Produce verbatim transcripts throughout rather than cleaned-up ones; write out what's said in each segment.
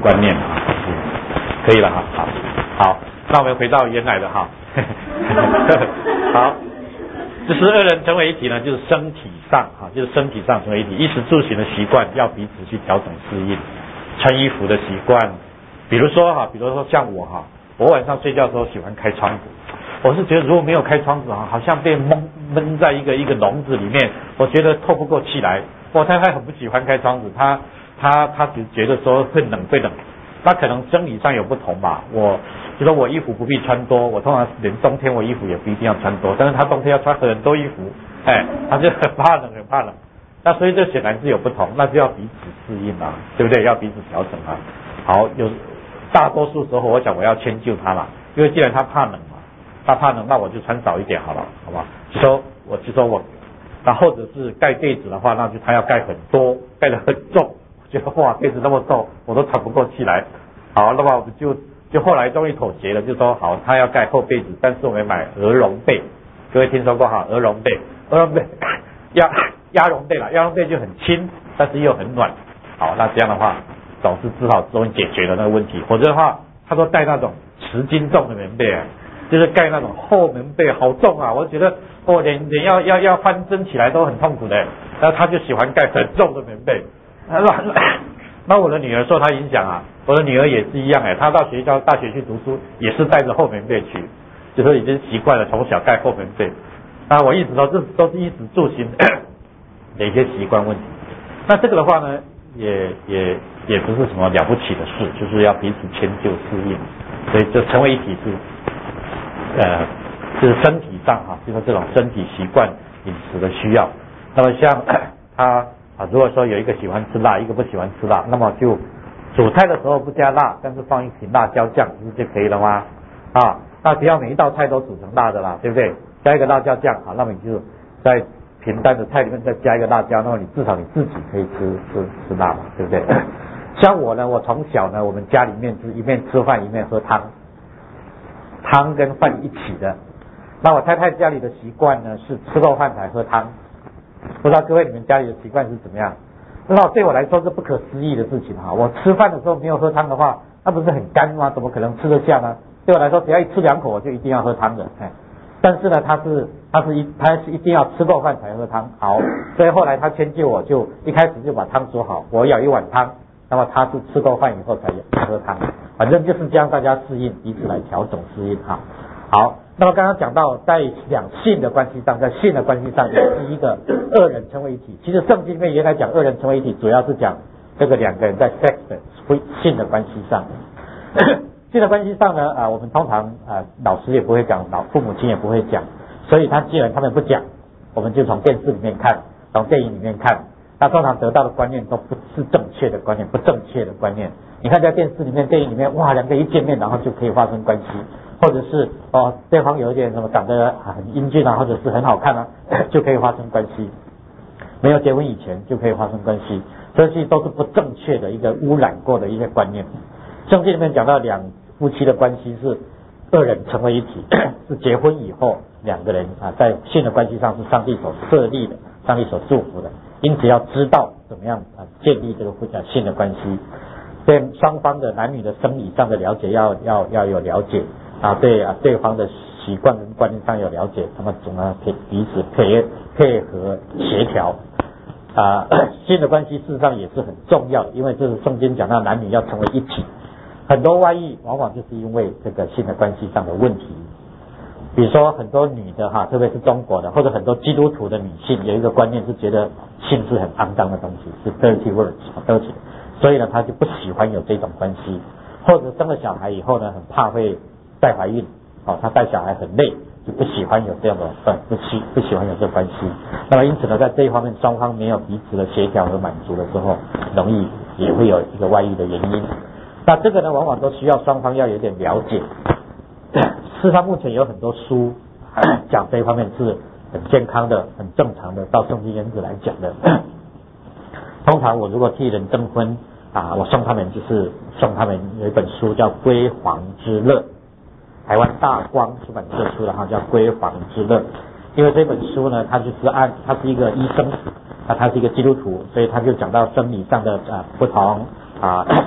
观念啊，可以了哈，好，好，那我们回到原来的哈，好，就是二人成为一体呢，就是身体上哈，就是身体上成为一体，衣食住行的习惯要彼此去调整适应，穿衣服的习惯，比如说哈，比如说像我哈，我晚上睡觉的时候喜欢开窗子。我是觉得如果没有开窗子啊，好像被闷闷在一个一个笼子里面，我觉得透不过气来。我太太很不喜欢开窗子，她她她只觉得说会冷会冷，那可能生理上有不同吧。我就说我衣服不必穿多，我通常连冬天我衣服也不一定要穿多，但是她冬天要穿很多衣服，哎，她就很怕冷很怕冷。那所以这显然是有不同，那就要彼此适应啊，对不对？要彼此调整啊。好，有大多数时候我想我要迁就她啦，因为既然她怕冷。他怕冷，那我就穿少一点好了，好吧？就说我就说我，那或者是盖被子的话，那就他要盖很多，盖得很重，觉得哇被子那么重，我都喘不过气来。好，那么我们就就后来终于妥协了，就说好，他要盖厚被子，但是我们买鹅绒被。各位听说过哈？鹅绒被，鹅绒被，鸭鸭绒被啦，鸭绒被就很轻，但是又很暖。好，那这样的话，总是只好终于解决了那个问题。否则的话，他说带那种十斤重的棉被。就是盖那种厚棉被，好重啊！我觉得我连连要要要翻身起来都很痛苦的。然后他就喜欢盖很重的棉被。那我的女儿受他影响啊，我的女儿也是一样哎，她到学校大学去读书也是带着厚棉被去，就是已经习惯了从小盖厚棉被。啊，我一直都这都是衣食住行的一些习惯问题。那这个的话呢，也也也不是什么了不起的事，就是要彼此迁就适应，所以就成为一体是。呃，就是身体上哈，就是这种身体习惯、饮食的需要。那么像他啊，如果说有一个喜欢吃辣，一个不喜欢吃辣，那么就煮菜的时候不加辣，但是放一瓶辣椒酱，不是就可以了吗？啊，那不要每一道菜都煮成辣的啦，对不对？加一个辣椒酱，好，那么你就在平淡的菜里面再加一个辣椒，那么你至少你自己可以吃吃吃辣嘛，对不对？像我呢，我从小呢，我们家里面是一面吃饭一面喝汤。汤跟饭一起的，那我太太家里的习惯呢是吃过饭才喝汤，不知道各位你们家里的习惯是怎么样？那对我来说是不可思议的事情哈！我吃饭的时候没有喝汤的话，那不是很干吗？怎么可能吃得下呢？对我来说，只要一吃两口，我就一定要喝汤的。哎，但是呢，他是他是一他是一定要吃过饭才喝汤。好，所以后来他迁就我，就一开始就把汤煮好，我舀一碗汤。那么他是吃过饭以后才喝汤，反正就是这样，大家适应，彼此来调整适应哈。好，那么刚刚讲到在两性的关系上，在性的关系上，也是一个二人成为一体。其实圣经里面原来讲二人成为一体，主要是讲这个两个人在 sex 的性的关系上。性的关系上呢，啊，我们通常啊老师也不会讲，老父母亲也不会讲，所以他既然他们不讲，我们就从电视里面看，从电影里面看。那通常得到的观念都不是正确的观念，不正确的观念。你看在电视里面、电影里面，哇，两个一见面然后就可以发生关系，或者是哦对方有一点什么长得很英俊啊，或者是很好看啊，就可以发生关系。没有结婚以前就可以发生关系，这些都是不正确的一个污染过的一些观念。圣经里面讲到两夫妻的关系是二人成为一体，是结婚以后两个人啊在性的关系上是上帝所设立的，上帝所祝福的。因此要知道怎么样啊建立这个性的关系，对双方的男女的生理上的了解要要要有了解啊，对啊对方的习惯跟观念上有了解，那么总要可以彼此配配合协调啊。性的关系事实上也是很重要的，因为这是圣经讲到男女要成为一体，很多外遇往往就是因为这个性的关系上的问题。比如说很多女的哈，特别是中国的或者很多基督徒的女性有一个观念是觉得性是很肮脏的东西，是 dirty words，dirty， 所以呢她就不喜欢有这种关系，或者生了小孩以后呢很怕会再怀孕，哦，她带小孩很累，就不喜欢有这样的呃不喜不喜欢有这关系。那么因此呢，在这一方面双方没有彼此的协调和满足的时候，容易也会有一个外遇的原因。那这个呢，往往都需要双方要有点了解。事实上目前有很多书讲这一方面是很健康的、很正常的，到圣经原则来讲的。通常我如果替人征婚啊，我送他们就是送他们有一本书叫《闺房之乐》，台湾大光出版社出的哈，叫《闺房之乐》。因为这本书呢，它就是按他是一个医生啊，他是一个基督徒，所以他就讲到生理上的啊不同啊。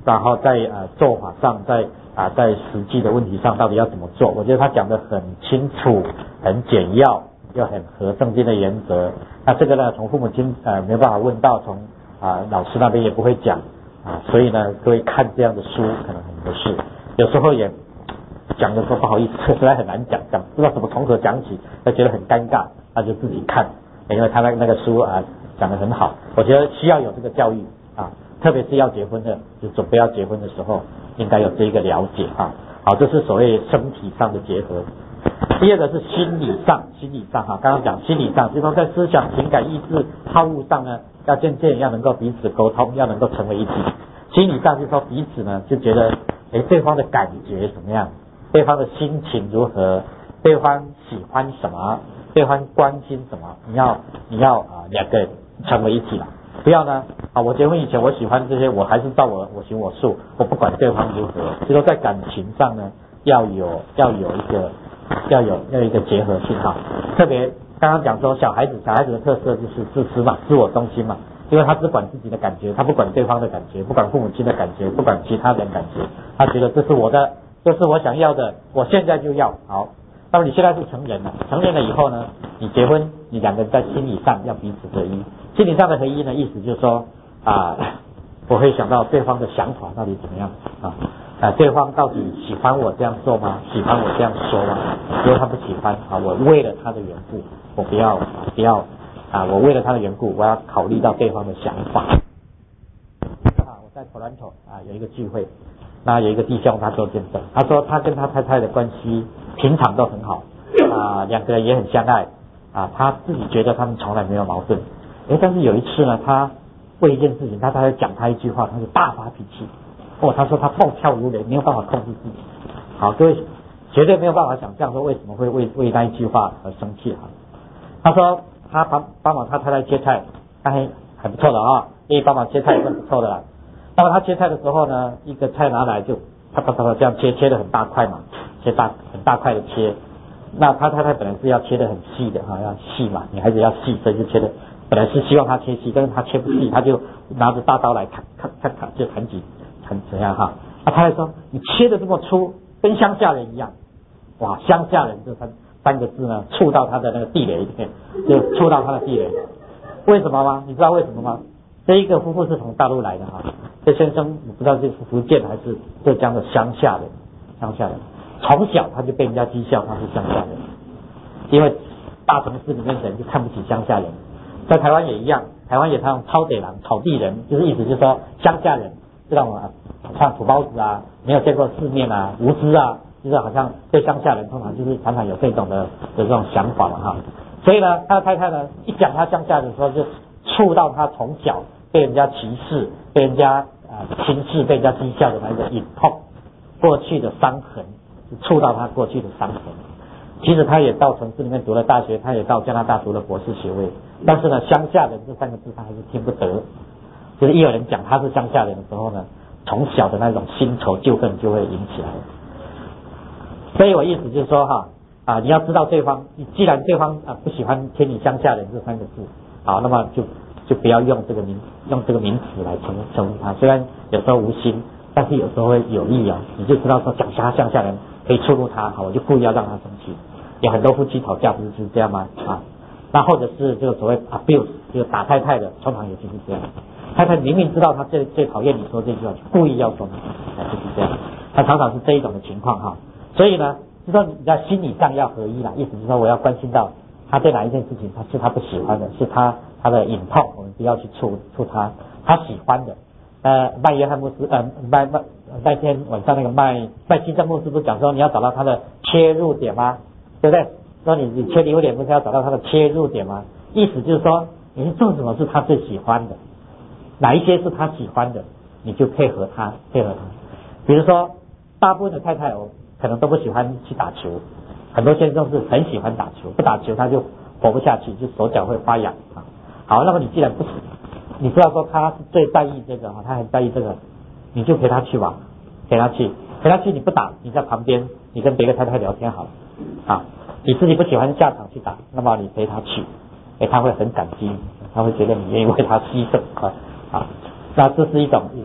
然后在呃做法上，在啊、呃、在实际的问题上到底要怎么做，我觉得他讲得很清楚，很简要，又很合圣经的原则。那这个呢，从父母亲呃没有办法问到，从啊、呃、老师那边也不会讲啊，所以呢，各位看这样的书可能很合适，有时候也讲的时候不好意思，实在很难讲，讲不知道怎么从何讲起，会觉得很尴尬，那就自己看，因为他那那个书啊讲得很好，我觉得需要有这个教育啊，特别是要结婚的，就准备要结婚的时候，应该有这一个了解啊。好，这是所谓身体上的结合。第二个是心理上，心理上哈，刚刚讲心理上，就是说在思想、情感、意志、好恶上呢，要渐渐要能够彼此沟通，要能够成为一体。心理上就是说彼此呢就觉得，哎，对方的感觉怎么样？对方的心情如何？对方喜欢什么？对方关心什么？你要你要啊、呃、两个人成为一体了，不要呢啊我结婚以前我喜欢这些，我还是照我我行我素，我不管对方如何。就说在感情上呢，要有要有一个要有要有一个结合性哈。特别刚刚讲说小孩子小孩子的特色就是自私嘛，自我中心嘛，因为他只管自己的感觉，他不管对方的感觉，不管父母亲的感觉，不管其他人感觉，他觉得这是我的。这是我想要的，我现在就要。好，那么你现在是成人了，成人了以后呢，你结婚，你两个人在心理上要彼此合一。心理上的合一呢，意思就是说啊，我会想到对方的想法到底怎么样啊，啊，对方到底喜欢我这样做吗？喜欢我这样说吗？如果他不喜欢啊，我为了他的缘故，我不要不要啊，我为了他的缘故，我要考虑到对方的想法。啊，我在 Toronto 啊有一个聚会。那有一个弟兄他做见证，他说他跟他太太的关系平常都很好啊，两个人也很相爱啊，他自己觉得他们从来没有矛盾。诶，但是有一次呢，他为一件事情，他太太讲他一句话，他就大发脾气。哦，他说他暴跳如雷，没有办法控制自己。好，各位绝对没有办法想象说为什么会为为那一句话而生气哈。他说他帮帮忙他太太切菜，还还不错的啊，因为帮忙切菜也算不错的啦。那么他切菜的时候呢，一个菜拿来就啪啪啪啪这样切，切的很大块嘛，切大很大块的切。那他太太本来是要切的很细的哈，要细嘛，女孩子要细，所以就切的本来是希望他切细，但是他切不细，他就拿着大刀来砍砍砍砍，就砍几砍怎样哈。他太太说你切的这么粗，跟乡下人一样。哇，乡下人这三三个字呢，触到他的那个地雷里面，就触到他的地雷。为什么吗？你知道为什么吗？这一个夫妇是从大陆来的哈，这先生我不知道是福建还是浙江的乡下人，乡下人从小他就被人家讥笑他是乡下人，因为大城市里面的人就看不起乡下人，在台湾也一样，台湾也常用草地人、草地人，就是意思就是说乡下人知道吗？像土包子啊，没有见过世面啊，无知啊，就是好像对乡下人通常就是常常有这种的有这种想法嘛哈，所以呢，他的太太呢一讲他乡下人的时候就触到他从小被人家歧视、被人家啊、呃、轻视、被人家讥笑的那个隐痛，过去的伤痕，触到他过去的伤痕。其实他也到城市里面读了大学，他也到加拿大读了博士学位，但是呢，乡下人这三个字他还是听不得。就是一有人讲他是乡下人的时候呢，从小的那种新仇旧恨就会引起来。所以我意思就是说哈啊，你要知道对方，既然对方啊不喜欢听你乡下人这三个字，好，那么就。就不要用这个名用这个名词来称称呼他，虽然有时候无心，但是有时候会有意啊。你就知道说讲他乡下人可以触怒他，好，我就故意要让他生气。有很多夫妻吵架不是就是这样吗？啊，那或者是这个所谓 abuse， 就是打太太的，通常也就是这样。太太明明知道他最最讨厌你说这句话，故意要说你，就是这样。他常常是这一种的情况哈。所以呢，就说你在心理上要合一啦，意思是说我要关心到他对哪一件事情他是他不喜欢的，是他。他的隐痛，我们不要去触触他，他喜欢的。呃，麦约翰牧师，呃，麦麦那天晚上那个麦麦西正牧师不是讲说你要找到他的切入点吗？对不对？说你你切入点不是要找到他的切入点吗？意思就是说，你是做什么是他最喜欢的，哪一些是他喜欢的，你就配合他，配合他。比如说，大部分的太太哦，可能都不喜欢去打球，很多先生是很喜欢打球，不打球他就活不下去，就手脚会发痒啊。好，那么你既然不，你知道说他是最在意这个哈，他很在意这个，你就陪他去吧，陪他去，陪他去，你不打，你在旁边，你跟别的太太聊天好了，啊，你自己不喜欢下场去打，那么你陪他去，哎，他会很感激，他会觉得你愿意为他牺牲啊，啊，那这是一种一种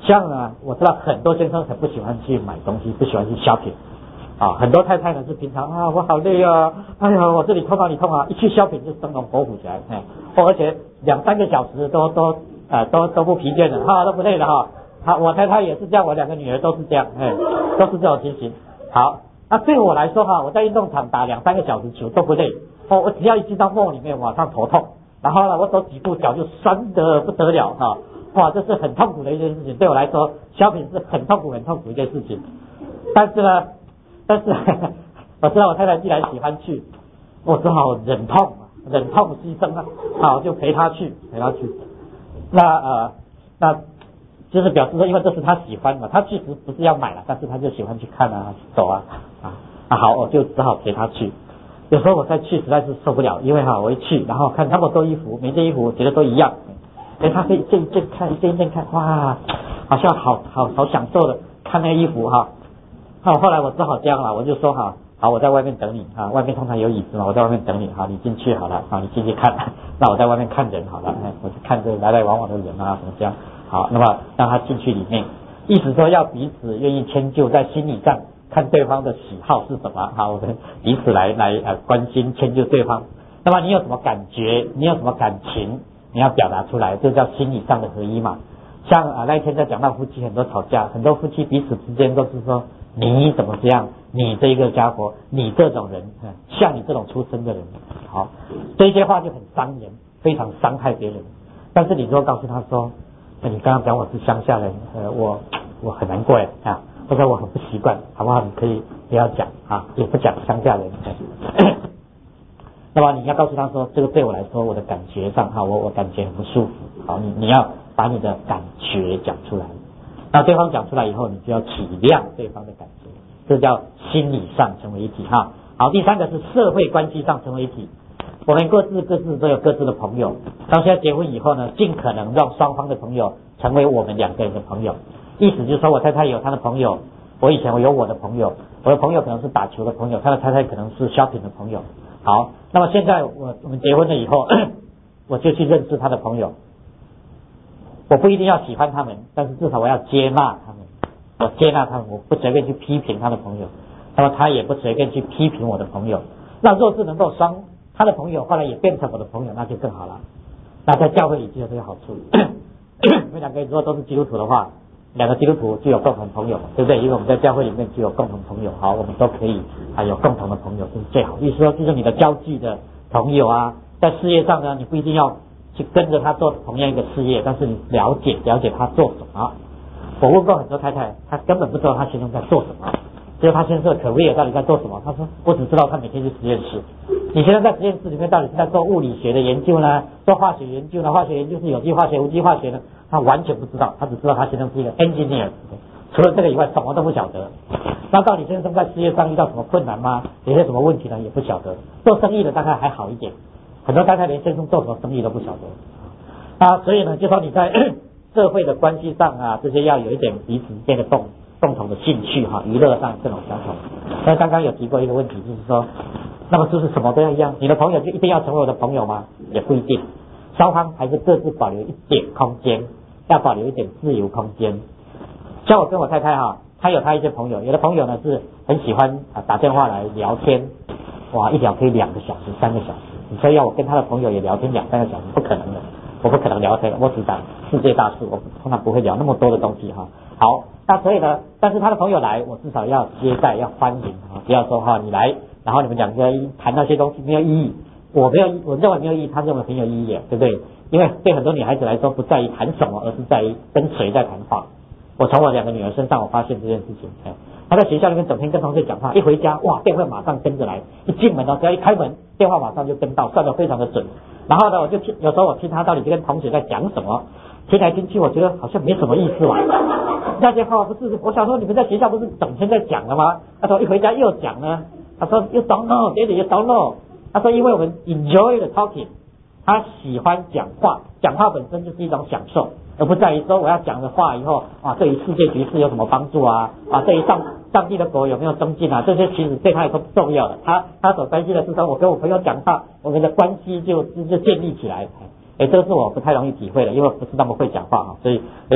像呢，我知道很多先生很不喜欢去买东西，不喜欢去 shopping 啊，很多太太呢是平常啊，我好累啊，哎呀，我这里痛哪里痛啊，一去 shopping 就生龙活虎起来，哎，而且两三个小时都都啊都都不疲倦的哈，都不累的哈。好，我太太也是这样，我两个女儿都是这样，哎，都是这种情形。好，那对我来说哈，我在运动场打两三个小时球都不累，哦，我只要一进到梦里面，马上头痛，然后呢，我走几步脚就酸得不得了哈，哇，这是很痛苦的一件事情，对我来说，shopping是很痛苦很痛苦一件事情。但是呢，但是我知道我太太既然喜欢去，我只好忍痛，忍痛牺牲啊，好，就陪她去，陪她去。那呃，那。就是表示说，因为这是他喜欢嘛，他确实不是要买了，但是他就喜欢去看啊，走啊，啊啊好，我就只好陪他去。有时候我再去实在是受不了，因为哈，我一去，然后看那么多衣服，每件衣服我觉得都一样，哎，他可以这一件看，一件一件看，哇，好像好好好享受的看那个衣服哈。好，后来我只好这样了，我就说哈，好，我在外面等你啊，外面通常有椅子嘛，我在外面等你，好，你进去好了，好，你进去看，那我在外面看人好了，哎，我就看这来来往往的人啊，什么这样。好，那么让他进去里面，意思说要彼此愿意迁就，在心理上看对方的喜好是什么，好，我们彼此来来呃关心迁就对方。那么你有什么感觉，你有什么感情，你要表达出来，这叫心理上的合一嘛。像啊那一天在讲到夫妻很多吵架，很多夫妻彼此之间都是说你怎么这样，你这一个家伙，你这种人，嗯，像你这种出身的人，好，这些话就很伤人，非常伤害别人。但是你如果告诉他说，你刚刚讲我是乡下人，呃，我我很难过啊，或者我很不习惯，好不好？你可以不要讲啊，也不讲乡下人。那么你要告诉他说，这个对我来说，我的感觉上哈，我我感觉很不舒服。好，你你要把你的感觉讲出来。那对方讲出来以后，你就要体谅对方的感觉，这叫心理上成为一体哈。好，第三个是社会关系上成为一体。我们各自各自都有各自的朋友，当现在结婚以后呢，尽可能让双方的朋友成为我们两个人的朋友。意思就是说我太太有她的朋友，我以前我有我的朋友，我的朋友可能是打球的朋友，他的太太可能是 shopping 的朋友。好，那么现在我我们结婚了以后，我就去认识他的朋友。我不一定要喜欢他们，但是至少我要接纳他们，我接纳他们，我不随便去批评他的朋友，那么他也不随便去批评我的朋友。那若是能够双他的朋友后来也变成我的朋友，那就更好了。那在教会里就有这个好处。我们两个如果都是基督徒的话，两个基督徒就有共同朋友，对不对？因为我们在教会里面就有共同朋友，好，我们都可以啊有共同的朋友，这是最好。意思说，就是你的交际的朋友啊，在事业上呢，你不一定要去跟着他做同样一个事业，但是你了解了解他做什么。我问过很多太太，她根本不知道她先生在做什么。就是他先生的 career 到底在做什么？他说我只知道他每天去实验室。你现在在实验室里面到底是在做物理学的研究呢，做化学研究呢？化学研究是有机化学、无机化学呢？他完全不知道，他只知道他先生是一个 engineer， 除了这个以外什么都不晓得。那到底先生在事业上遇到什么困难吗？有些什么问题呢？也不晓得。做生意的大概还好一点，很多太太连先生做什么生意都不晓得。啊，所以呢，就说你在社会的关系上啊，这些要有一点彼此之间的动。共同的兴趣哈，娱乐上这种相同。那刚刚有提过一个问题，就是说，那么就是什么都要一样，你的朋友就一定要成为我的朋友吗？也不一定，双方还是各自保留一点空间，要保留一点自由空间。像我跟我太太哈，她有她一些朋友，有的朋友呢是很喜欢啊打电话来聊天，哇，一聊可以两个小时、三个小时。你说要我跟她的朋友也聊天两三个小时，不可能的，我不可能聊天，我只讲世界大事，我通常不会聊那么多的东西哈。好，那所以呢，但是他的朋友来，我至少要接待，要欢迎啊，不要说哈你来，然后你们两个谈那些东西没有意义，我没有，我认为没有意义，他认为很有意义，对不对？因为对很多女孩子来说，不在于谈什么，而是在于跟谁在谈话。我从我两个女儿身上，我发现这件事情。她在学校里面整天跟同学讲话，一回家哇，电话马上跟着来，一进门哦，只要一开门，电话马上就跟到，算得非常的准。然后呢，我就听，有时候我听她到底跟同学在讲什么。听来听去，我觉得好像没什么意思嘛。那些话不是，我想说你们在学校不是整天在讲了吗？他说一回家又讲呢。他说 You don't know, Daddy, you don't know。他说因为我们 enjoy the talking， 他喜欢讲话，讲话本身就是一种享受，而不在于说我要讲的话以后啊，对于世界局势有什么帮助啊？啊，对于上上帝的国有没有增进啊？这些其实对他来说不重要的。他他所关心的是说，我跟我朋友讲话，我们的关系就就建立起来。哎，这个是我不太容易体会的，因为我不是那么会讲话啊，所以，哎，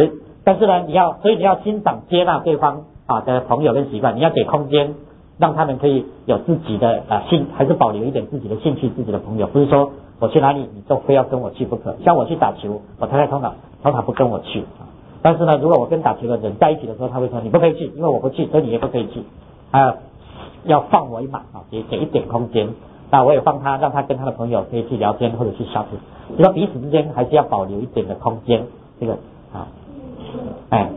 但是呢，你要所以你要欣赏接纳对方啊的朋友跟习惯，你要给空间，让他们可以有自己的啊兴，还是保留一点自己的兴趣，自己的朋友，不是说我去哪里你都非要跟我去不可。像我去打球，我太太通常通常不跟我去啊。但是呢，如果我跟打球的人在一起的时候，他会说你不可以去，因为我不去，所以你也不可以去。啊，要放我一马啊，给给一点空间。那我也放他，让他跟他的朋友可以去聊天或者去 shopping， 就说彼此之间还是要保留一点的空间。这个啊，哎，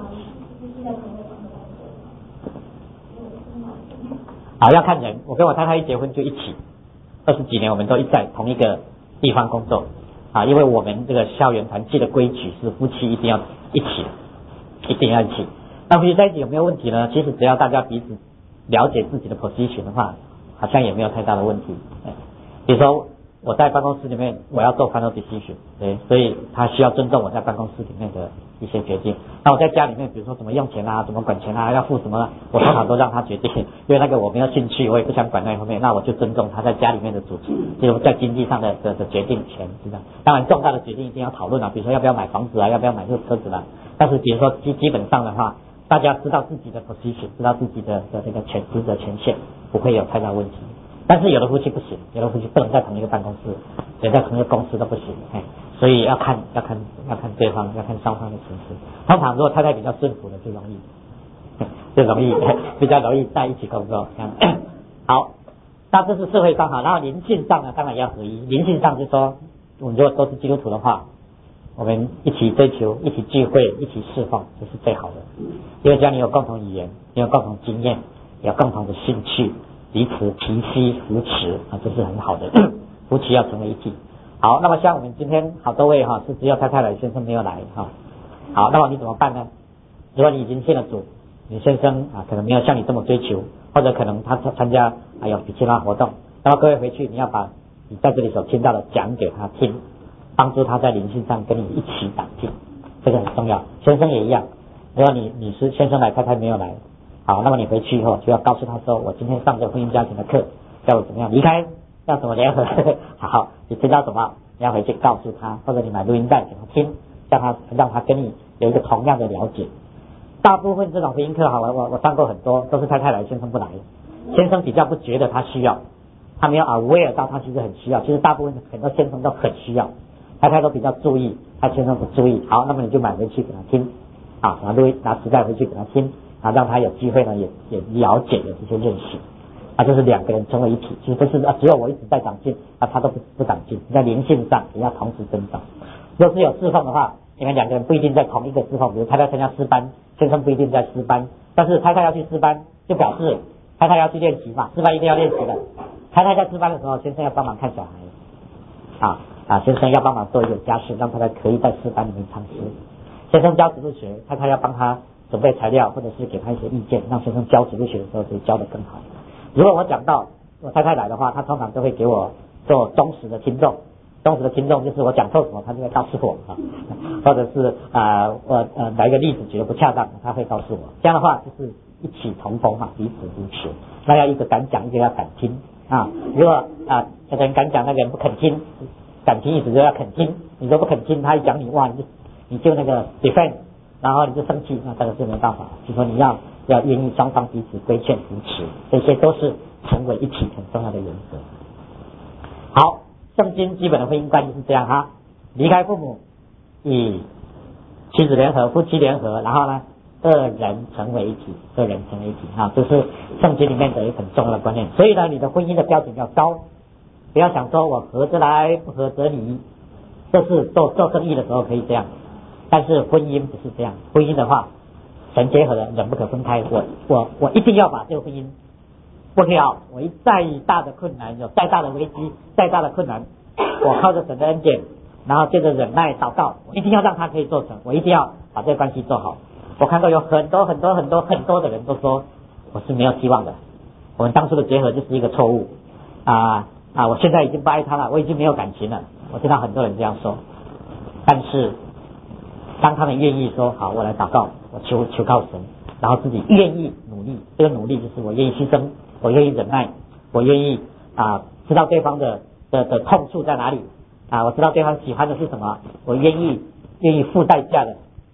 好要看人。我跟我太太一结婚就一起，二十几年我们都一在同一个地方工作啊，因为我们这个校园团契的规矩是夫妻一定要一起，一定要一起。那夫妻在一起有没有问题呢？其实只要大家彼此了解自己的 position 的话，好像也没有太大的问题。比如说我在办公室里面我要做 final decision， 对，所以他需要尊重我在办公室里面的一些决定。那我在家里面，比如说怎么用钱啊，怎么管钱啊，要付什么，我通常都让他决定，因为那个我没有兴趣，我也不想管那一方面，那我就尊重他在家里面的主持，就是在经济上的的的决定权，是这样。当然重大的决定一定要讨论啊，比如说要不要买房子啊，要不要买这个车子啦。但是比如说基基本上的话，大家知道自己的 position， 知道自己的的这个权职责权限，不会有太大问题。但是有的夫妻不行，有的夫妻不能在同一个办公室，也在同一个公司都不行，哎，所以要看要看要看对方，要看双方的情绪。通常如果太太比较顺服的，就容易就容易比较容易在一起工作。这样好，那这是社会上哈，然后灵性上呢，当然要合一。灵性上就是说，我们如果都是基督徒的话，我们一起追求，一起聚会，一起释放，这是最好的。因为只要你有共同语言，你有共同经验，有共同的兴趣，彼此提携扶持啊，这是很好的。夫妻要成为一体。好，那么像我们今天好多位哈，是只有太太来，先生没有来哈。好，那么你怎么办呢？如果你已经信了主，你先生啊可能没有像你这么追求，或者可能他参加还有其他活动，那么各位回去你要把你在这里所听到的讲给他听，帮助他在灵性上跟你一起长进，这个很重要。先生也一样，如果你你是先生来，太太没有来，好，那么你回去以后就要告诉他说，我今天上这婚姻家庭的课，叫我怎么样离开，要怎么联合。好，你听到什么，你要回去告诉他，或者你买录音带给他听，让他让他跟你有一个同样的了解。大部分这种婚姻课哈，我我我上过很多，都是太太来，先生不来。先生比较不觉得他需要，他没有 aware 到他其实很需要。其实大部分很多先生都很需要，太太都比较注意，他先生不注意。好，那么你就买回去给他听，啊，拿录拿磁带回去给他听，啊，让他有机会呢也也了解有这些认识。啊，就是两个人成为一体，其实不是啊，只有我一直在长进，啊，他都不不长进，在灵性上也要同时增长。若是有释放的话，你们两个人不一定在同一个释放，比如太太参加诗班，先生不一定在诗班，但是太太要去诗班，就表示太太要去练习嘛，诗班一定要练习的。太太在诗班的时候，先生要帮忙看小孩，啊啊，先生要帮忙做一点家事，让太太可以在诗班里面唱诗。先生教植物学，太太要帮他准备材料，或者是给他一些意见，让先生教植物学的时候可以教得更好。如果我讲到我太太来的话，她通常都会给我做忠实的听众。忠实的听众就是我讲错什么，他就会告诉我啊，或者是啊、呃、我呃来个例子觉得不恰当，他会告诉我。这样的话就是一起同风嘛，彼此扶持。那要一个敢讲，一个要敢听啊。如果啊有人敢讲，那个人不肯听，敢听意思就要肯听。你说不肯听，他一讲你哇，你就你就那个 defend， 然后你就生气，那这个是没办法。就说你要要愿意双方彼此规劝扶持，这些都是成为一体很重要的原则。好。圣经基本的婚姻关系是这样哈，离开父母，以妻子联合、夫妻联合，然后呢，二人成为一体，二人成为一体哈，这是圣经里面的一个很重要的观念。所以呢，你的婚姻的标准要高，不要想说我合则来，不合则离，这是做做生意的时候可以这样，但是婚姻不是这样。婚姻的话，神结合的，人不可分开。我我我一定要把这个婚姻。不要，我一再大的困难，有再大的危机，再大的困难，我靠着神的恩典，然后借着忍耐祷告，我一定要让他可以做成，我一定要把这个关系做好。我看到有很多很多很多很多的人都说我是没有希望的，我们当初的结合就是一个错误啊啊！我现在已经不爱他了，我已经没有感情了。我听到很多人这样说，但是当他们愿意说好，我来祷告，我求求告神，然后自己愿意努力，这个努力就是我愿意牺牲。我愿意忍耐，我愿意啊，知道对方的的的痛处在哪里啊，我知道对方喜欢的是什么，我愿意愿意付代价的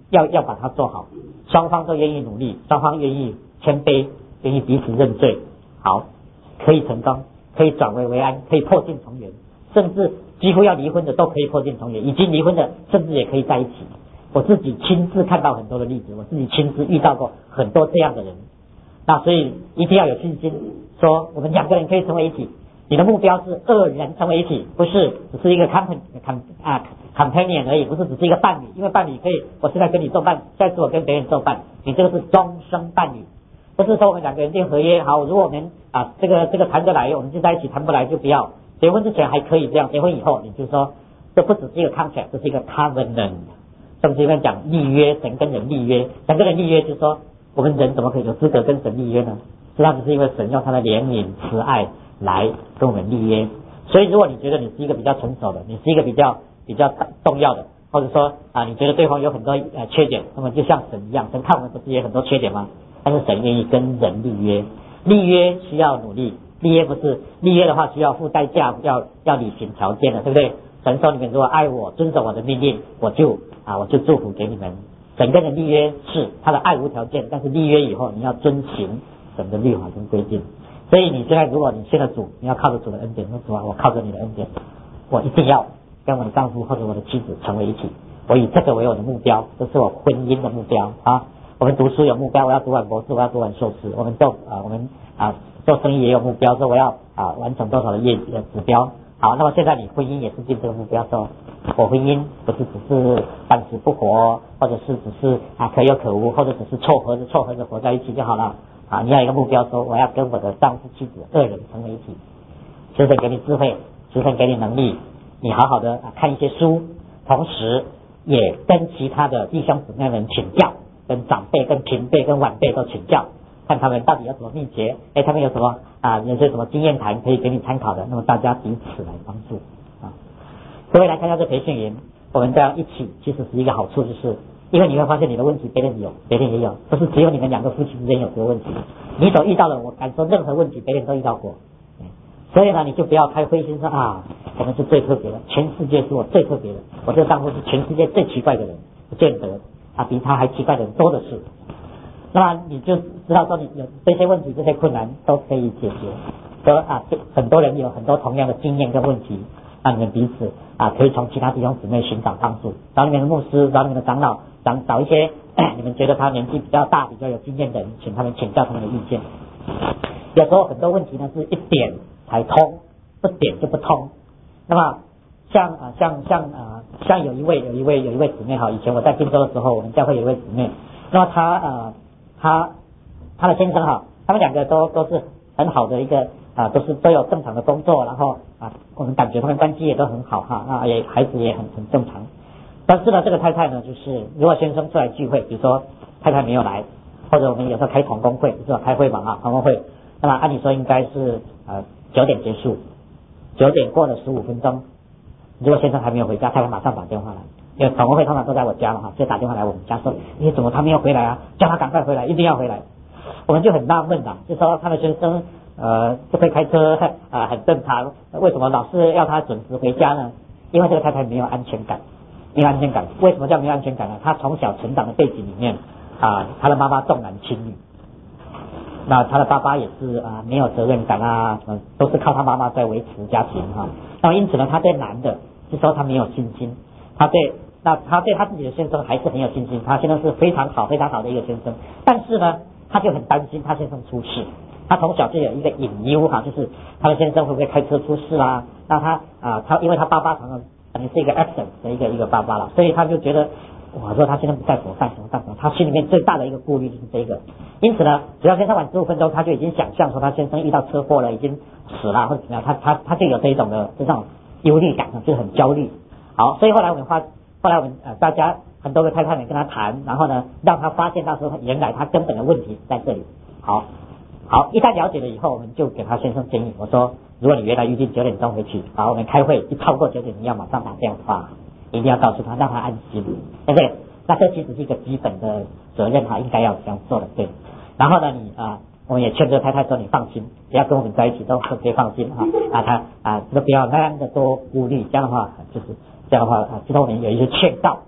要要把它做好，双方都愿意努力，双方愿意谦卑，愿意彼此认罪，好，可以成功，可以转危为安，可以破镜重圆，甚至几乎要离婚的都可以破镜重圆，已经离婚的甚至也可以在一起。我自己亲自看到很多的例子，我自己亲自遇到过很多这样的人。那所以一定要有信心，说我们两个人可以成为一体。你的目标是二人成为一体，不是只是一个 company啊 companion 而已，不是只是一个伴侣，因为伴侣可以，我现在跟你做伴，下次我跟别人做伴，你这个是终生伴侣，不是说我们两个人订合约，好，如果我们啊这个这个谈得来，我们就在一起，谈不来就不要。结婚之前还可以这样，结婚以后你就说，这不只是一个 contract， 这是一个 covenant。圣经里面讲立约，神跟人立约，神跟人立约就是说，我们人怎么可以有资格跟神立约呢？实际上只是因为神用他的怜悯慈爱来跟我们立约。所以如果你觉得你是一个比较成熟的，你是一个比较比较重要的，或者说啊你觉得对方有很多呃缺点，那么就像神一样，神看我们不是也有很多缺点吗？但是神愿意跟人立约，立约需要努力，立约不是立约的话需要付代价，要要履行条件的，对不对？神说你们如果爱我，遵守我的命令，我就啊我就祝福给你们。神跟人立约是他的爱无条件，但是立约以后你要遵行神的律法跟规定。所以你现在如果你信了主，你要靠着主的恩典，说主啊，我靠着你的恩典，我一定要跟我的丈夫或者我的妻子成为一体，我以这个为我的目标，这是我婚姻的目标啊。我们读书有目标，我要读完博士，我要读完硕士。我们做啊我们啊做生意也有目标，说我要啊完成多少的业绩的指标。好，那么现在你婚姻也是定这个目标，说我婚姻不是只是半死不活，或者是只是啊可有可无，或者只是凑合着凑合着活在一起就好了啊！你要有一个目标，说我要跟我的丈夫妻子二人成为一体。求神给你智慧，求神给你能力，你好好的啊看一些书，同时也跟其他的弟兄姊妹们请教，跟长辈、跟平辈、跟晚辈都请教。看他们到底有什么秘诀，哎，他们有什么啊，有些什么经验谈可以给你参考的，那么大家彼此来帮助啊。各位来参加这培训营，我们这样一起，其实是一个好处，就是因为你会发现你的问题别人有，别人也有，不是只有你们两个夫妻之间有这个问题，你所遇到的，我敢说任何问题别人都遇到过。所以呢，你就不要太灰心说啊，我们是最特别的，全世界是我最特别的，我这个丈夫是全世界最奇怪的人，不见得啊，比他还奇怪的人多的是。那么你就知道说你有这些问题、这些困难都可以解决，说啊，很多人有很多同样的经验跟问题，让你们彼此啊可以从其他弟兄姊妹寻找帮助，找你们的牧师，找你们的长老，找找一些你们觉得他年纪比较大、比较有经验的人，请他们请教他们的意见。有时候很多问题呢是一点才通，不点就不通。那么像啊像像啊像有一位有一位有一位姊妹哈，以前我在滨州的时候，我们教会有一位姊妹，那么她呃。他他的先生哈，他们两个都都是很好的一个啊，都是都有正常的工作，然后啊，我们感觉他们关系也都很好哈，那也孩子也很很正常。但是呢，这个太太呢，就是如果先生出来聚会，比如说太太没有来，或者我们有时候开同工会，是吧？开会嘛啊，同工会，那么按理说应该是呃九点结束，九点过了十五分钟，如果先生还没有回家，太太马上打电话来。因为同工会通常都在我家嘛哈，就打电话来我们家说，你怎么他没有回来啊？叫他赶快回来，一定要回来。我们就很纳闷的，就说他的先生呃不会开车啊、呃、很正常，为什么老是要他准时回家呢？因为这个太太没有安全感，没有安全感。为什么叫没有安全感呢？他从小成长的背景里面啊，他的妈妈重男轻女，那他的爸爸也是啊没有责任感啊，都是靠他妈妈在维持家庭哈。那么因此呢，他对男的就说他没有信心。他对那他对他自己的先生还是很有信心，他先生是非常好非常好的一个先生，但是呢，他就很担心他先生出事。他从小就有一个隐忧哈，就是他的先生会不会开车出事啦？那他啊，他因为他爸爸常常等于是一个 absent 的一个一个爸爸了，所以他就觉得，哇，说他先生不在，怎么办？怎么办？他心里面最大的一个顾虑就是这个。因此呢，只要先生晚十五分钟，他就已经想象说他先生遇到车祸了，已经死了或者怎么样，他他他就有这一种的这种忧虑感，就很焦虑。好，所以后来我们发，后来我们呃大家很多个太太们跟他谈，然后呢，让他发现到时候原来他根本的问题在这里。好，好，一旦了解了以后，我们就给他先生建议，我说，如果你原来预定九点钟回去，好，我们开会一超过九点，你要马上打电话，一定要告诉他，让他安心，对不对？那这其实是一个基本的责任哈，应该要这样做的，对。然后呢，你啊。我们也劝这个太太说，你放心，只要跟我们在一起都可以放心哈啊，他啊，都不要那样的多顾虑，这样的话就是这样的话啊，之后我们有一些劝告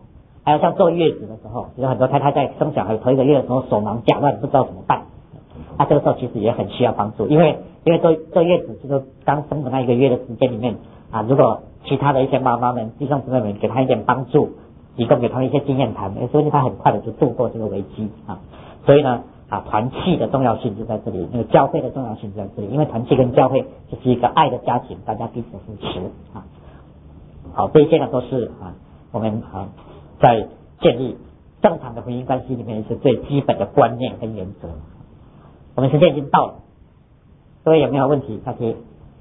还有像坐月子的时候，有很多太太在生小孩头一个月的时候手忙脚乱，不知道怎么办。那、啊、这个时候其实也很需要帮助，因为因为坐坐月子就是刚生的那一个月的时间里面啊，如果其他的一些妈妈们、弟兄姊妹们给他一点帮助，提供给他们一些经验谈，说不定他很快的就度过这个危机啊。所以呢啊，团契的重要性就在这里，那个教会的重要性就在这里，因为团契跟教会就是一个爱的家庭，大家彼此扶持啊。好，这一些呢都是啊我们啊在建立正常的婚姻关系里面是最基本的观念跟原则。我们时间已经到了，各位有没有问题？下题。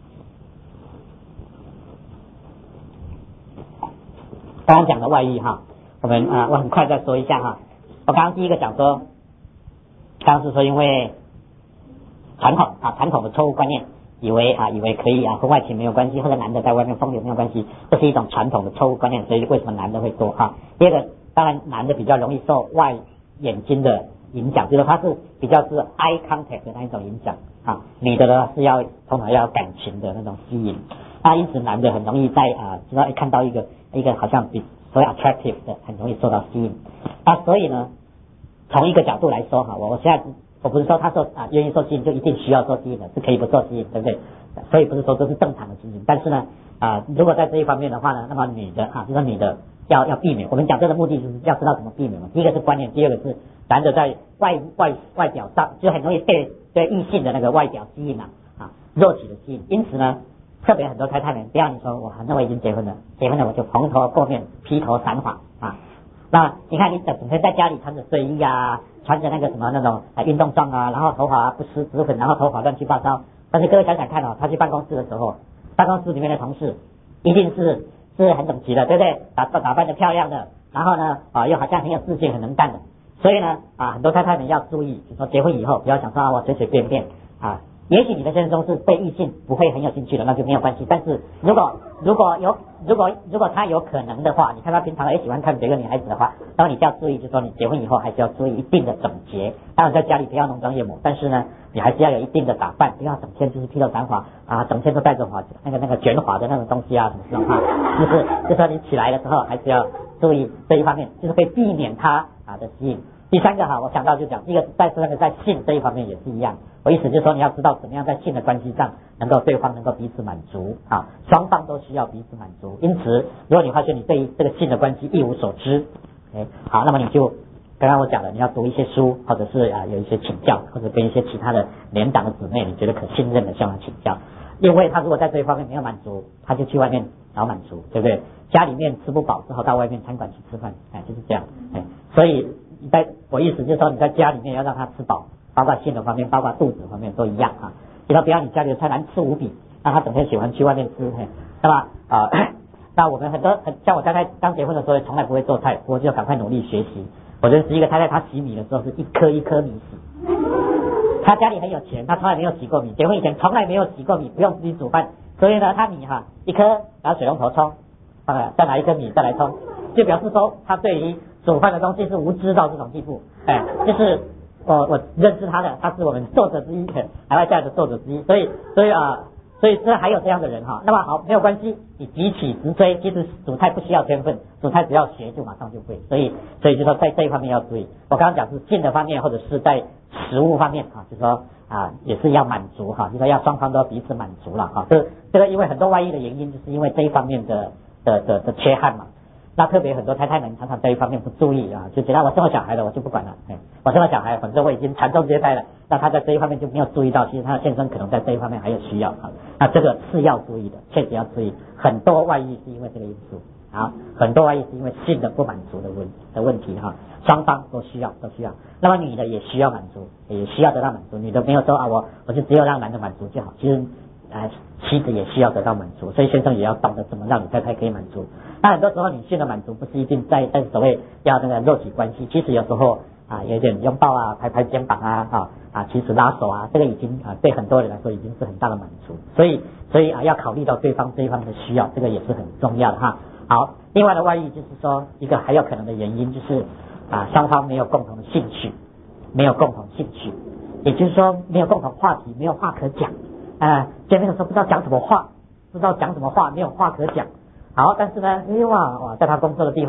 刚刚讲的外遇哈，我们啊、呃、我很快再说一下哈。我刚刚第一个讲说，刚刚是说因为传统啊传统的错误观念，以为啊以为可以啊婚外情没有关系，或者男的在外面风流没有关系，这是一种传统的错误观念，所以为什么男的会多哈？第二个，当然男的比较容易受外眼睛的影响，就是他是比较是 eye contact 的那一种影响啊，女的呢是要通常要感情的那种吸引，那因此男的很容易在啊，知道看到一个一个好像比所谓 attractive 的，很容易受到吸引。那所以呢，从一个角度来说哈，我我现在我不是说他受啊愿意受吸引就一定需要受吸引的，是可以不受吸引，对不对？所以不是说这是正常的情形，但是呢啊，如果在这一方面的话呢，那么女的啊，就说女的要要避免。我们讲这个目的就是要知道怎么避免嘛。第一个是观念，第二个是男的在外外外表上就很容易被对异性的那个外表吸引了啊，肉体的吸引。因此呢，特别很多太太们，不要你说我反正我已经结婚了，结婚了我就蓬头垢面、披头散发啊。那你看你整整天在家里穿着睡衣啊，穿着那个什么那种啊运动装啊，然后头发不施脂粉，然后头发乱七八糟。但是各位想想看哦，他去办公室的时候，办公室里面的同事一定是是很整齐的，对不对？打打扮的漂亮的，然后呢啊又好像很有自信、很能干的。所以呢啊，很多太太们要注意，就说结婚以后不要想说啊我随随便便啊。也许你的先生是对异性不会很有兴趣的，那就没有关系。但是如果如果有如果如果他有可能的话，你看他平常也喜欢看别的女孩子的话，那么你就要注意，就是说你结婚以后还是要注意一定的整洁。当然在家里不要浓妆艳抹，但是呢，你还是要有一定的打扮，不要整天就是披头散发啊，整天都带着发那个那个卷发的那种东西啊，什么这种哈，就是就是说你起来的时候还是要注意这一方面，就是会避免他啊的吸引。第三个哈，我想到就讲一个在那个在性这一方面也是一样，我意思就是说你要知道怎么样在性的关系上能够对方能够彼此满足啊，双方都需要彼此满足。因此，如果你发现你对于这个性的关系一无所知，哎，好，那么你就刚刚我讲了，你要读一些书，或者是啊有一些请教，或者跟一些其他的连党的姊妹，你觉得可信任的向他请教，因为他如果在这一方面没有满足，他就去外面找满足，对不对？家里面吃不饱，只好到外面餐馆去吃饭，哎，就是这样，哎，所以。在我意思就是说你在家里面要让他吃饱，包括性的方面，包括肚子方面都一样啊。你说不要你家里的菜难吃无比，让他整天喜欢去外面吃，对吧？啊，那我们很多很像我太太刚结婚的时候，从来不会做菜，我就赶快努力学习。我认识一个太太，她洗米的时候是一颗一颗米洗，她家里很有钱，她从来没有洗过米，结婚以前从来没有洗过米，不用自己煮饭，所以呢，她米哈一颗拿水龙头冲，啊，再拿一颗米再来冲，就表示说她对于煮饭的东西是无知到这种地步，哎，就是我我认识他的，他是我们作者之一，海外家的作者之一，所以所以啊、呃，所以这还有这样的人哈。那么好，没有关系，你急起直追，其实煮菜不需要天分，煮菜只要学就马上就会。所以所以就说在这一方面要注意。我刚刚讲是性的方面，或者是在食物方面啊，就说啊也是要满足哈，就说要双方都要彼此满足了哈。这这个因为很多外遇的原因，就是因为这一方面的的的的缺憾嘛。那特别很多太太们常常这一方面不注意啊，就觉得我生了小孩了，我就不管了，哎，我生了小孩，反正我已经传宗接代了，那他在这一方面就没有注意到，其实他的先生可能在这一方面还有需要啊，那这个是要注意的，确实要注意。很多外遇是因为这个因素，啊，很多外遇是因为性的不满足的问的问题哈，双方都需要都需要。那么女的也需要满足，也需要得到满足，女的没有说啊我我就只有让男的满足就好，其实。啊，妻子也需要得到满足，所以先生也要懂得怎么让你太太可以满足。那很多时候女性的满足不是一定在在所谓要那个肉体关系，其实有时候啊有点拥抱啊、拍拍肩膀啊、啊啊其实拉手啊，这个已经啊对很多人来说已经是很大的满足。所以所以啊要考虑到对方这一方面的需要，这个也是很重要的哈。好，另外的外遇就是说一个还有可能的原因就是啊双方没有共同的兴趣，没有共同兴趣，也就是说没有共同话题，没有话可讲。啊，见面的时候不知道讲什么话，不知道讲什么话，没有话可讲。好，但是呢，哎哇哇，在他工作的地方，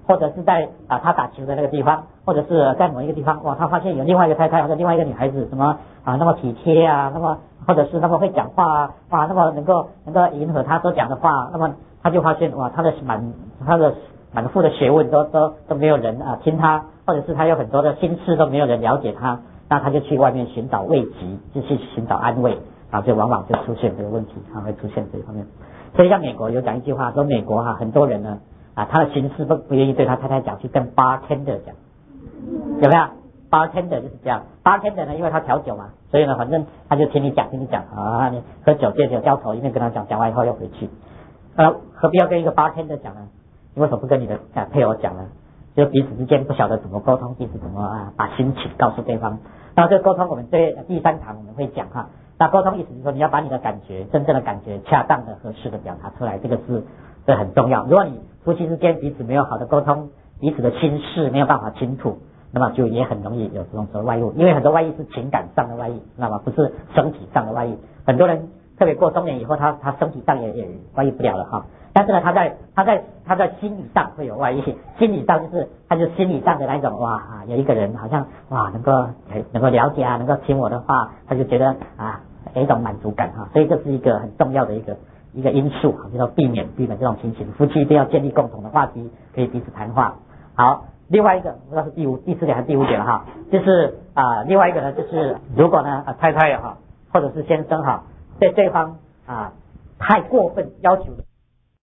或者是在啊他打球的那个地方，或者是在某一个地方，哇，他发现有另外一个太太或者另外一个女孩子什么啊那么体贴啊，那么或者是那么会讲话啊，哇，那么能够能够迎合他所讲的话，那么他就发现哇，他的满他的满腹的学问都都都没有人啊听他，或者是他有很多的心事都没有人了解他，那他就去外面寻找慰藉，就去寻找安慰啊，就往往就出现这个问题啊，会出现这一方面。所以像美国有讲一句话说，美国哈、啊、很多人呢啊他的心事不不愿意对他太太讲，去跟 bartender 讲，有没有 ？bartender 就是这样 ，bartender 呢，因为他调酒嘛，所以呢，反正他就听你讲，听你讲啊，你喝酒借酒浇头，一面跟他讲，讲完以后又回去，呃，何必要跟一个 bartender 讲呢？你为什么不跟你的啊配偶讲呢？就彼此之间不晓得怎么沟通，彼此怎么啊把心情告诉对方。那这个沟通，我们这第三堂我们会讲哈。那沟通意思是说，你要把你的感觉，真正的感觉，恰当的、合适的表达出来，这个是这很重要。如果你夫妻之间彼此没有好的沟通，彼此的心事没有办法倾吐，那么就也很容易有这种所谓外遇，因为很多外遇是情感上的外遇，那么不是身体上的外遇。很多人特别过中年以后，他他身体上也也外遇不了了哈。但是呢，他在他在他在心理上会有外遇，心理上就是他就心理上的那种哇，有一个人好像哇能够能够了解啊，能够听我的话，他就觉得啊有一种满足感哈，所以这是一个很重要的一个一个因素，就是说避免避免这种情形，夫妻一定要建立共同的话题，可以彼此谈话。好，另外一个不知道是第五第四点还是第五点了哈，就是啊另外一个呢就是如果呢、啊、太太哈或者是先生哈对对方啊太过分要求的。